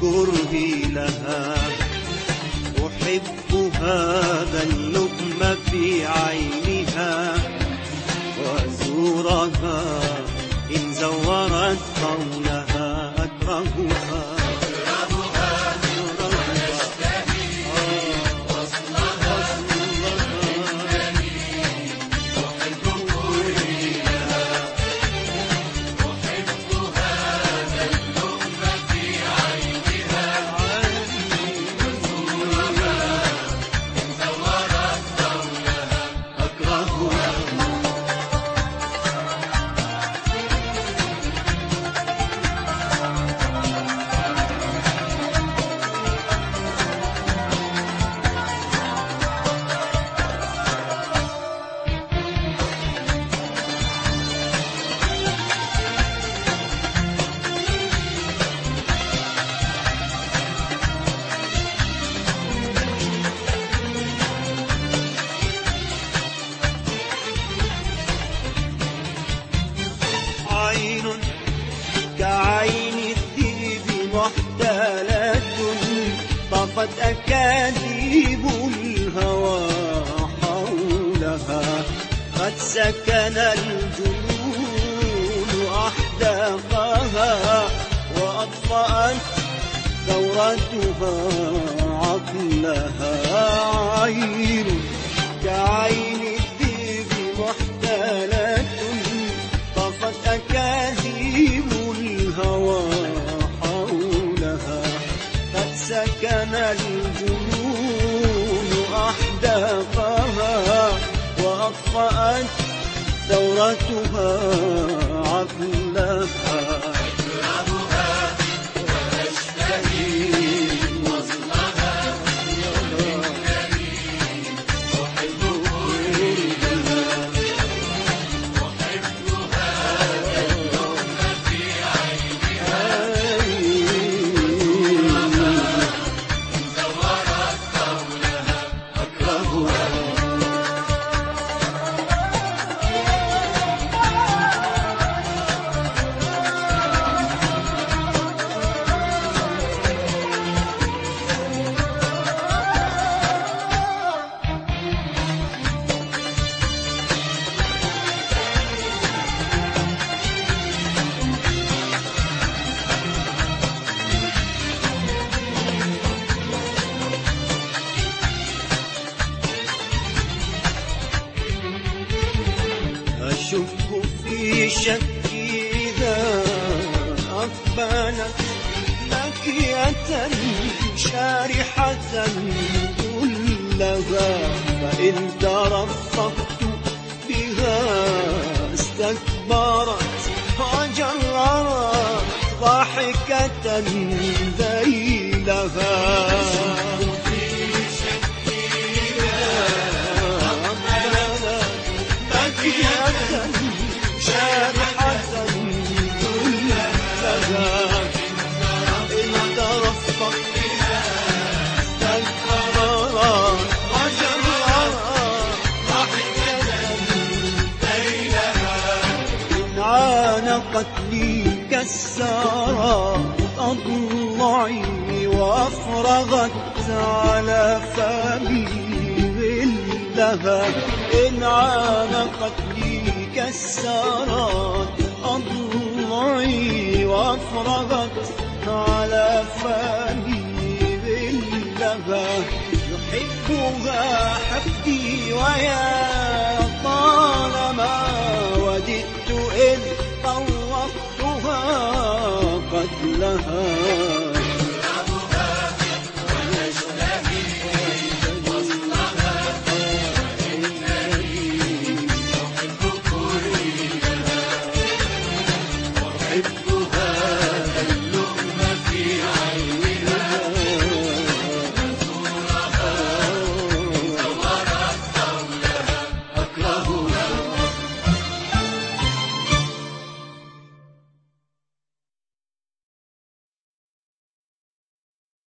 كرهي لها. أحب هذا اللؤم في عينها وأزورها إن زورت قولها. أكرهها كعين الذئب محتالة طفت أكاذيب الهوى حولها. قد سكن الجنون أحداقها وأطفأت ثورتها عقلها. عين كعين الذئب محتالة طفت أكاذيب الهوى حولها. قد سكن الجنون أحداقها وأطفأت ثورتها عقلها. أكرهها وأشتهي وصلها إنني أحب كرهها. أشك في شكي إذا أقبلت مكية شارحة كلها. فإن ترفقت بها استكبرت وجررت ضاحكة ذيلها. شارحة كلها إن ترفق بها استكبرت وجررت ضحكة ليلها. إن عانقت لي كسرت أضلعي وأفرغت على فمي غلها. إن عانقت لي كسرت أضلعي وأفرغت على فمي ظلها. يحبها حبي ويا طالما وددت إذ طوقتها قتلها.